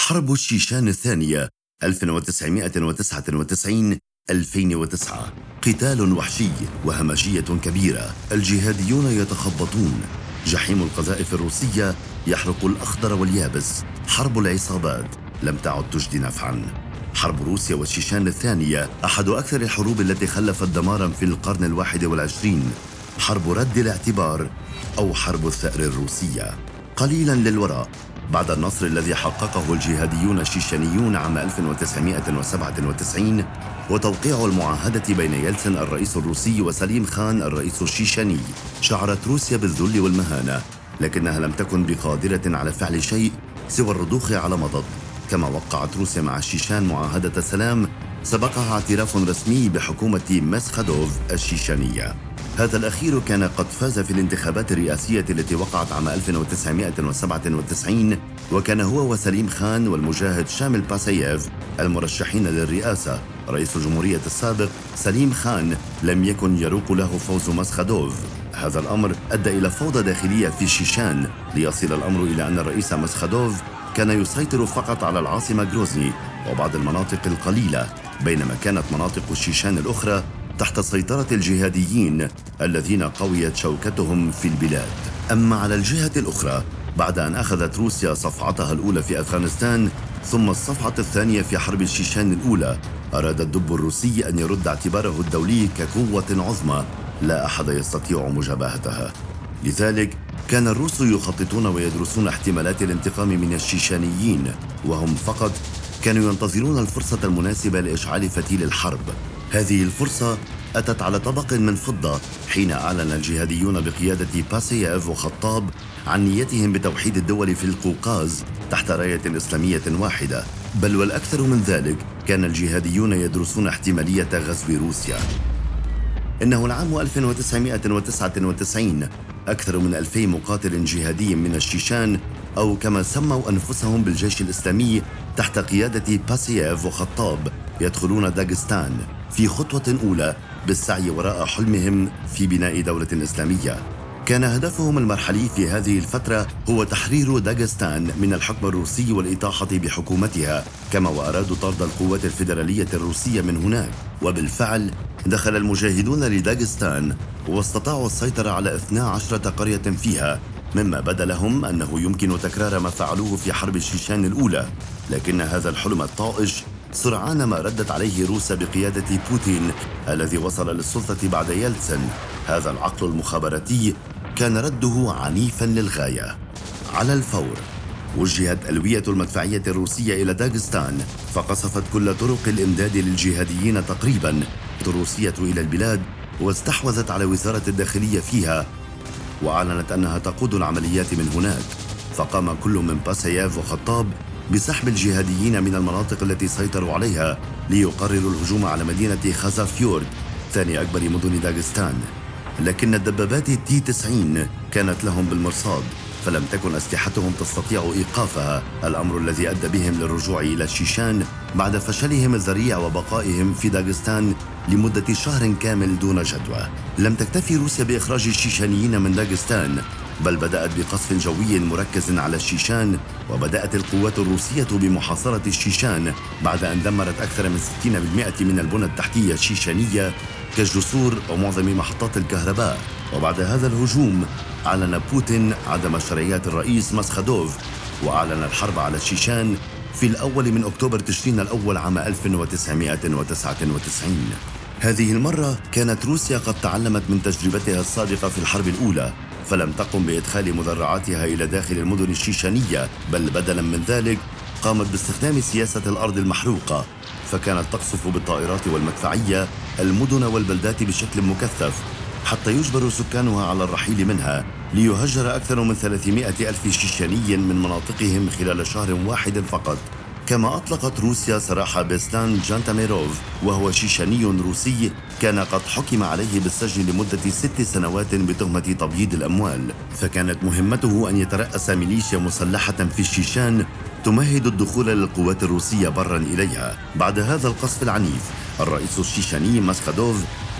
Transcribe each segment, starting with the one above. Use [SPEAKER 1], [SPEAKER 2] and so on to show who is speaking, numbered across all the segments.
[SPEAKER 1] حرب الشيشان الثانية 1999-2009. قتال وحشي وهمجية كبيرة، الجهاديون يتخبطون، جحيم القذائف الروسية يحرق الأخضر واليابس، حرب العصابات لم تعد تجدي نفعاً. حرب روسيا والشيشان الثانية أحد أكثر الحروب التي خلفت دماراً في القرن 21، حرب رد الاعتبار أو حرب الثأر الروسية. قليلاً للوراء، بعد النصر الذي حققه الجهاديون الشيشانيون عام 1997 وتوقيع المعاهدة بين يلتسن الرئيس الروسي وسليم خان الرئيس الشيشاني، شعرت روسيا بالذل والمهانة، لكنها لم تكن بقادرة على فعل شيء سوى الرضوخ على مضض. كما وقعت روسيا مع الشيشان معاهدة سلام سبقها اعتراف رسمي بحكومة مسخادوف الشيشانية. هذا الأخير كان قد فاز في الانتخابات الرئاسية التي وقعت عام 1997، وكان هو وسليم خان والمجاهد شامل باسييف المرشحين للرئاسة. رئيس الجمهورية السابق سليم خان لم يكن يروق له فوز مسخادوف. هذا الأمر أدى إلى فوضى داخلية في الشيشان، ليصل الأمر إلى أن الرئيس مسخادوف كان يسيطر فقط على العاصمة غروزني وبعض المناطق القليلة، بينما كانت مناطق الشيشان الأخرى تحت سيطرة الجهاديين الذين قويت شوكتهم في البلاد. أما على الجهة الأخرى، بعد أن أخذت روسيا صفعتها الأولى في أفغانستان ثم الصفعة الثانية في حرب الشيشان الأولى، أراد الدب الروسي أن يرد اعتباره الدولي كقوة عظمى لا أحد يستطيع مجابهتها. لذلك كان الروس يخططون ويدرسون احتمالات الانتقام من الشيشانيين، وهم فقط كانوا ينتظرون الفرصة المناسبة لإشعال فتيل الحرب. هذه الفرصة أتت على طبق من فضة حين أعلن الجهاديون بقيادة باسييف وخطاب عن نيتهم بتوحيد الدول في القوقاز تحت راية إسلامية واحدة. بل والأكثر من ذلك، كان الجهاديون يدرسون احتمالية غزو روسيا. إنه العام 1999 أكثر من 2000 مقاتل جهادي من الشيشان، أو كما سموا أنفسهم بالجيش الإسلامي تحت قيادة باسييف وخطاب، يدخلون داغستان في خطوة أولى بالسعي وراء حلمهم في بناء دولة إسلامية. كان هدفهم المرحلي في هذه الفترة هو تحرير داغستان من الحكم الروسي والإطاحة بحكومتها، كما وأرادوا طرد القوات الفيدرالية الروسية من هناك. وبالفعل دخل المجاهدون لداغستان واستطاعوا السيطرة على 12 قرية فيها، مما بدا لهم أنه يمكن تكرار ما فعلوه في حرب الشيشان الأولى. لكن هذا الحلم الطائش سرعان ما ردت عليه روسيا بقيادة بوتين الذي وصل للسلطة بعد يلتسن. هذا العقل المخابراتي كان رده عنيفا للغاية. على الفور وجهت ألوية المدفعية الروسية إلى داغستان، فقصفت كل طرق الإمداد للجهاديين تقريبا الروسية إلى البلاد، واستحوذت على وزارة الداخلية فيها، وأعلنت أنها تقود العمليات من هناك. فقام كل من باسييف وخطاب بسحب الجهاديين من المناطق التي سيطروا عليها ليقرروا الهجوم على مدينة خازافيورد، ثاني أكبر مدن داغستان. لكن الدبابات تي 90 كانت لهم بالمرصاد، فلم تكن أسلحتهم تستطيع إيقافها، الأمر الذي أدى بهم للرجوع إلى الشيشان بعد فشلهم الذريع وبقائهم في داغستان لمدة شهر كامل دون جدوى. لم تكتفي روسيا بإخراج الشيشانيين من داغستان، بل بدأت بقصف جوي مركز على الشيشان، وبدأت القوات الروسية بمحاصرة الشيشان بعد أن دمرت أكثر من 60% من البنى التحتية الشيشانية كالجسور ومعظم محطات الكهرباء. وبعد هذا الهجوم أعلن بوتين عدم شرعية الرئيس مسخادوف، وأعلن الحرب على الشيشان في الأول من أكتوبر تشرين الأول عام 1999. هذه المرة كانت روسيا قد تعلمت من تجربتها السابقة في الحرب الأولى، فلم تقم بإدخال مدرعاتها إلى داخل المدن الشيشانية، بل بدلاً من ذلك قامت باستخدام سياسة الأرض المحروقة، فكانت تقصف بالطائرات والمدفعية المدن والبلدات بشكل مكثف حتى يجبر سكانها على الرحيل منها، ليهجر أكثر من 300 ألف شيشاني من مناطقهم خلال شهر واحد فقط. كما أطلقت روسيا سراح بيستان جانتاميروف، وهو شيشاني روسي كان قد حكم عليه بالسجن لمدة 6 سنوات بتهمة تبييض الأموال، فكانت مهمته أن يترأس ميليشيا مسلحة في الشيشان تمهد الدخول للقوات الروسية برا إليها. بعد هذا القصف العنيف، الرئيس الشيشاني مسخادوف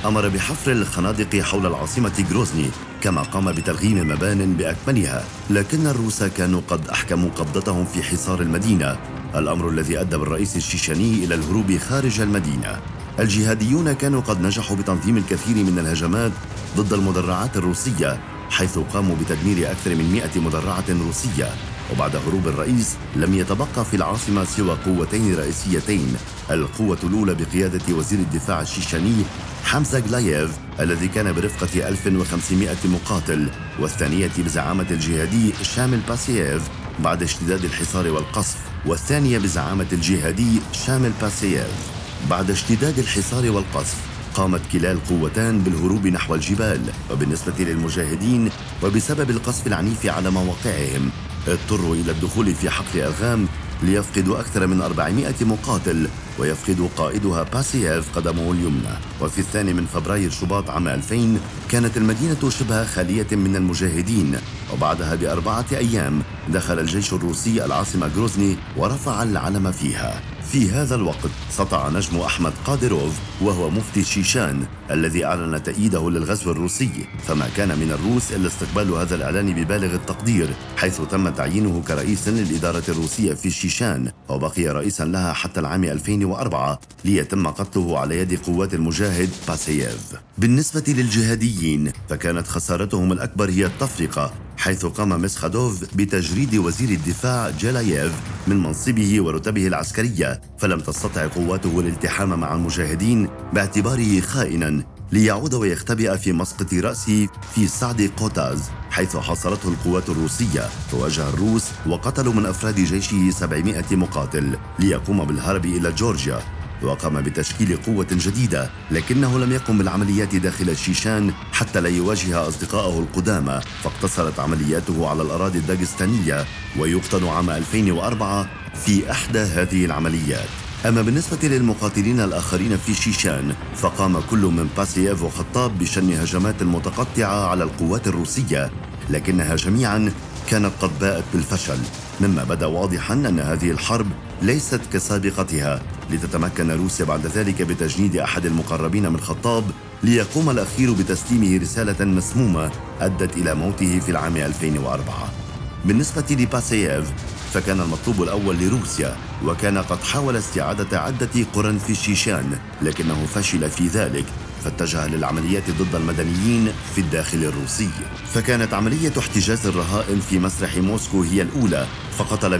[SPEAKER 1] أمر بحفر الخنادق حول العاصمة غروزني، كما قام بتلغيم مبان بأكملها، لكن الروس كانوا قد أحكموا قبضتهم في حصار المدينة، الأمر الذي أدى بالرئيس الشيشاني إلى الهروب خارج المدينة. الجهاديون كانوا قد نجحوا بتنظيم الكثير من الهجمات ضد المدرعات الروسية، حيث قاموا بتدمير أكثر من 100 مدرعة روسية. وبعد هروب الرئيس لم يتبقى في العاصمة سوى قوتين رئيسيتين، القوة الأولى بقيادة وزير الدفاع الشيشاني حمزة جلايف الذي كان برفقة 1500 مقاتل، والثانية بزعامة الجهادي شامل باسييف بعد اشتداد الحصار والقصف، والثانية بزعامة الجهادي شامل باسييف. بعد اشتداد الحصار والقصف قامت كلا القوتان بالهروب نحو الجبال، وبالنسبة للمجاهدين وبسبب القصف العنيف على مواقعهم اضطروا إلى الدخول في حقل ألغام ليفقدوا أكثر من 400 مقاتل، ويفقد قائدها باسييف قدمه اليمنى. وفي 2 فبراير شباط عام 2000 كانت المدينة شبه خالية من المجاهدين، وبعدها ب4 أيام دخل الجيش الروسي العاصمة غروزني ورفع العلم فيها. في هذا الوقت سطع نجم أحمد قادروف وهو مفتي شيشان الذي أعلن تأييده للغزو الروسي، فما كان من الروس إلا استقبال هذا الإعلان ببالغ التقدير، حيث تم تعيينه كرئيس للإدارة الروسية في شيشان، وبقي رئيسا لها حتى العام 2004 ليتم قتله على يد قوات المجاهد باسييف. بالنسبة للجهاديين فكانت خسارتهم الأكبر هي التفرقة، حيث قام مسخادوف بتجريد وزير الدفاع جلايف من منصبه ورتبه العسكرية، فلم تستطع قواته الالتحام مع المجاهدين باعتباره خائنا، ليعود ويختبئ في مسقط رأسه في سعد قوتاز، حيث حاصرته القوات الروسية، فواجه الروس وقتلوا من أفراد جيشه 700 مقاتل ليقوم بالهرب إلى جورجيا، وقام بتشكيل قوة جديدة، لكنه لم يقم بالعمليات داخل الشيشان حتى لا يواجه أصدقائه القدامى، فاقتصرت عملياته على الأراضي الداغستانية، ويقتل عام 2004 في إحدى هذه العمليات. أما بالنسبة للمقاتلين الآخرين في شيشان فقام كل من باسييف وخطاب بشن هجمات متقطعة على القوات الروسية، لكنها جميعا كانت قد باءت بالفشل، مما بدا واضحا أن هذه الحرب ليست كسابقتها، لتتمكن روسيا بعد ذلك بتجنيد أحد المقربين من خطاب ليقوم الأخير بتسليمه رسالة مسمومة أدت إلى موته في العام 2004. بالنسبة لباسييف فكان المطلوب الأول لروسيا، وكان قد حاول استعادة عدة قرى في الشيشان، لكنه فشل في ذلك، فاتجه للعمليات ضد المدنيين في الداخل الروسي. فكانت عملية احتجاز الرهائن في مسرح موسكو هي الأولى، فقتل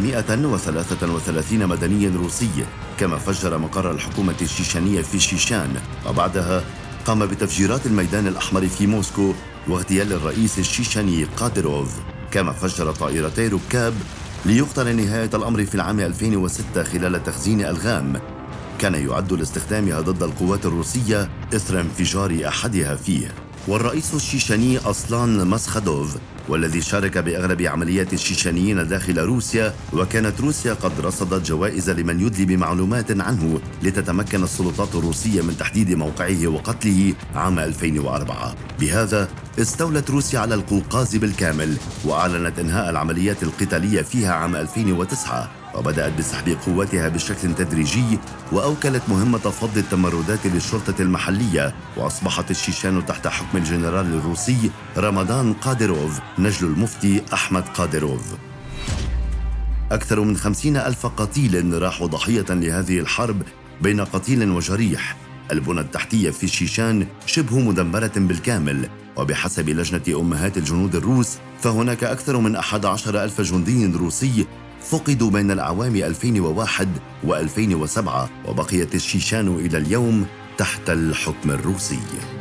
[SPEAKER 1] 133 مدني روسي، كما فجر مقر الحكومة الشيشانية في شيشان، وبعدها قام بتفجيرات الميدان الأحمر في موسكو واغتيال الرئيس الشيشاني قادروف، كما فجر طائرتي ركاب ليقتل نهاية الأمر في العام 2006 خلال تخزين ألغام كان يعد لاستخدامها ضد القوات الروسية إثر انفجار أحدها فيه. والرئيس الشيشاني أصلان مسخادوف والذي شارك بأغلب عمليات الشيشانيين داخل روسيا، وكانت روسيا قد رصدت جوائز لمن يدلي بمعلومات عنه لتتمكن السلطات الروسية من تحديد موقعه وقتله عام 2004. بهذا استولت روسيا على القوقاز بالكامل، وأعلنت إنهاء العمليات القتالية فيها عام 2009، وبدأت بسحب قواتها بشكل تدريجي، وأوكلت مهمة فض التمردات للشرطة المحلية، وأصبحت الشيشان تحت حكم الجنرال الروسي رمضان قادروف نجل المفتي أحمد قادروف. أكثر من 50,000 قتيل راحوا ضحية لهذه الحرب بين قتيل وجريح. البنى التحتية في الشيشان شبه مدمرة بالكامل، وبحسب لجنة أمهات الجنود الروس فهناك أكثر من 11,000 جندي روسي فقدوا بين الأعوام 2001 و2007، وبقيت الشيشان إلى اليوم تحت الحكم الروسي.